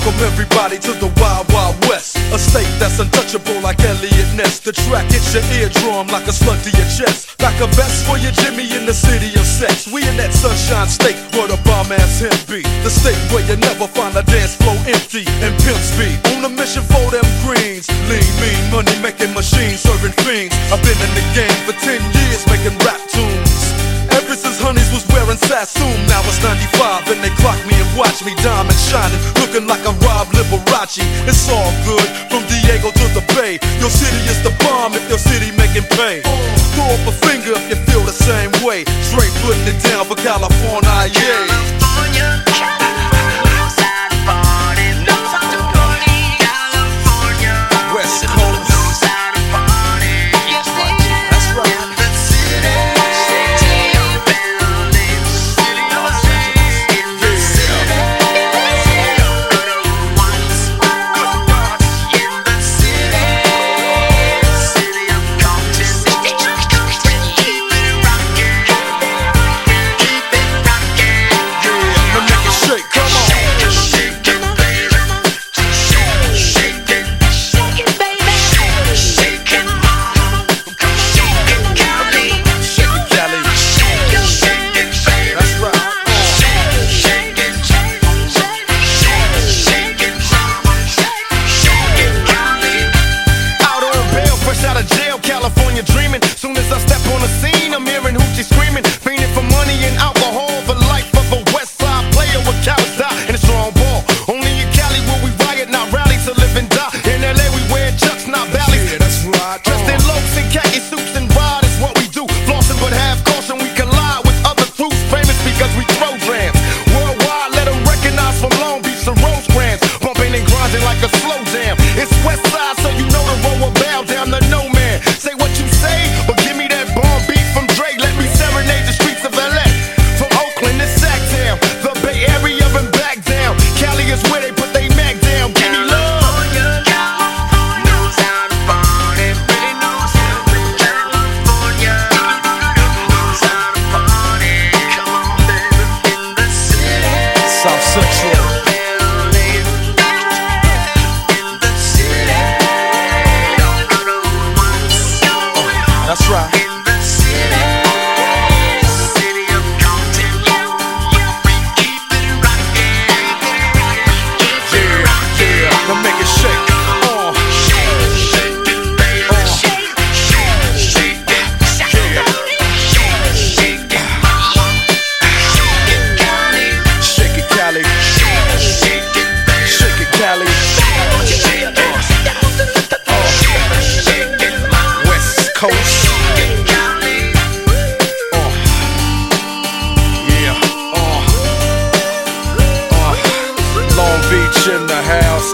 Welcome everybody to the Wild Wild West, a state that's untouchable like Elliot Ness. The track hits your eardrum like a slug to your chest. Like a vest for your Jimmy in the city of sex. We in that sunshine state where the bomb ass him be. The state where you never find a dance floor empty and pimp speed. On a mission for them greens. Lean, mean, money making machines serving fiends. I've been in the game for 10 years making rap tunes. Ever since Honeys was wearing Sassoon. Now it's 95 and they clock me and watch me diamond shining, looking like a Rob Liberace. It's all good from Diego to the Bay. Your city is the bomb if your city making pay. Throw up a finger if you feel the same way. Straight putting it down for California, yeah. West Coast. California dreaming. Soon as I step on the scene, I'm hearing hoochie screaming, fiending for money and alcohol. The life of a West Side player with cowards die and a strong ball. Only in Cali will we riot, not rally to live and die. In LA we wear chucks, not valleys. Yeah, that's right. Dressed in loafs and khaki suits and ride is what we do. Flossing but have caution, we collide with other crews. Famous because we throw drams. Worldwide, let them recognize from Long Beach to Rosecrans. Bumping and grinding like a slow jam. It's West Side, so you know the road will bow down to no man. Say what you say, but give me that bomb beat from Dre. Let me serenade the streets of LA. From Oakland to Sacktown, the Bay Area and back down. Cali is where they put they Mac down. Give me love. South Central. That's right. Now make it shake. Shake it, Cali. Shake it, Cali. West Coast. Long Beach in the house.